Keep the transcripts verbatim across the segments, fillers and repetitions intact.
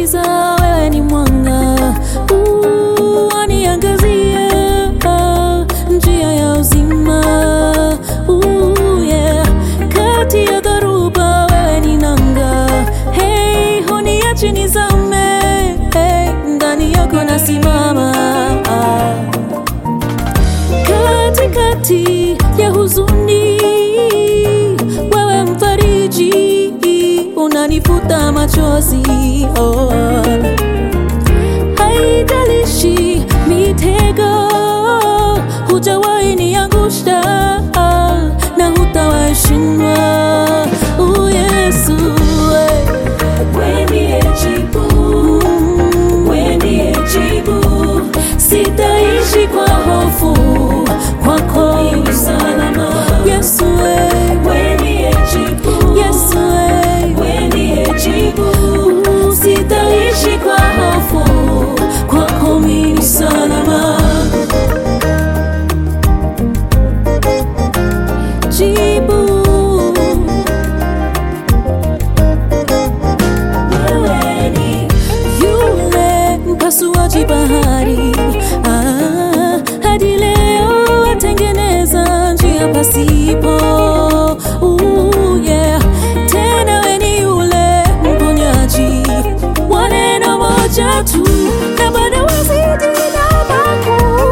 giza, wewe ni mwanga. Uh, waniangazia njia ya uzima. Uh, yeah. Kati ya dharuba, wewe ni nanga. Hey, huniachi nizame. Hey, ndani yako nasimama. Katikati ya huzuni, wewe mfariji, unanifuta machozi. Oh. Haijalishi mitego, hujawahi niangusha na hutawahi shindwa. Oh, Yesu, wewe ndiye jibu, wewe ndiye jibu. Sitaishi kwa hofu, kwako ni salama. Yesu, wewe ndiye jibu. Yesu, wewe ndiye jibu. Sitaishi kwa hofu, kwako ni salama. Jibu. Wewe ni yule mpasuaji bahari. Ah, hadi leo atengeneza njia pasipo. Uh, yeah. Tena wewe ni yule mponyaji wa neno moja tu, na bado wazidi na makuu.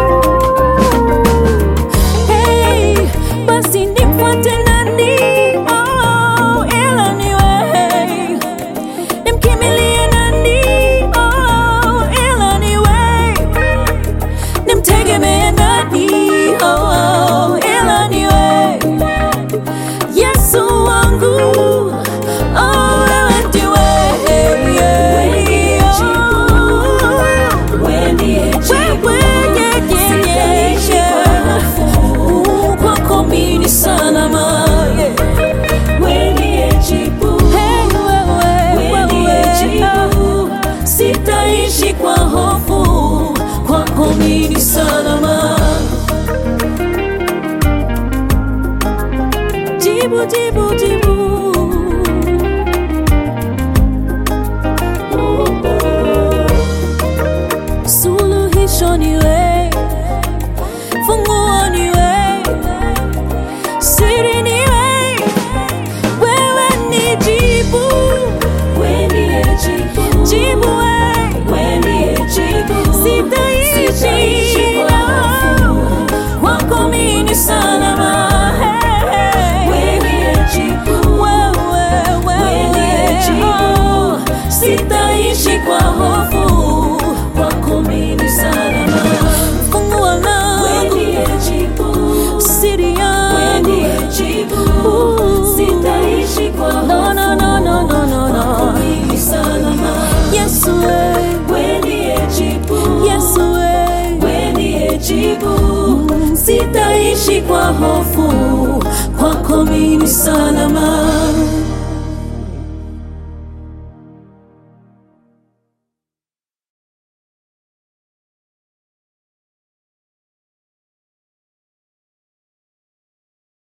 Hey, basi nifuate nani? Oh, ila ni wewe. Nimkimbilie nani? Oh, ila ni wewe. Nimtegemee nani? Oh, ila ni wewe. Yesu wangu, oh, wewe ndiwe. Wewe ndiye jibu, wewe ndiye jibu. Sitaishi kwa hofu, kwako mimi ni salama. Wewe ndiye jibu, wewe ndiye jibu. Sitaishi kwa hofu, kwako mimi ni salama. Jibu, jibu, jibu. Suluhisho ni wewe, funguo ni wewe, siri ni wewe. Wewe ni jibu, wewe ndiye jibu. Jibu wewe, wewe ndiye jibu. Sitaishi kwa hofu, kwako mimi ni salama. Sitaishi kwa hofu, kwako mimi ni salama. Funguo langu, wewe ndiye jibu. Siri yangu, wewe ndiye jibu. Sitaishi kwa hofu, no, no, no, no, no, no, no. Kwako mimi ni salama. Yesu, wewe ndiye jibu. Yesu, wewe ndiye jibu. Sitaishi kwa hofu, kwako mimi ni salama.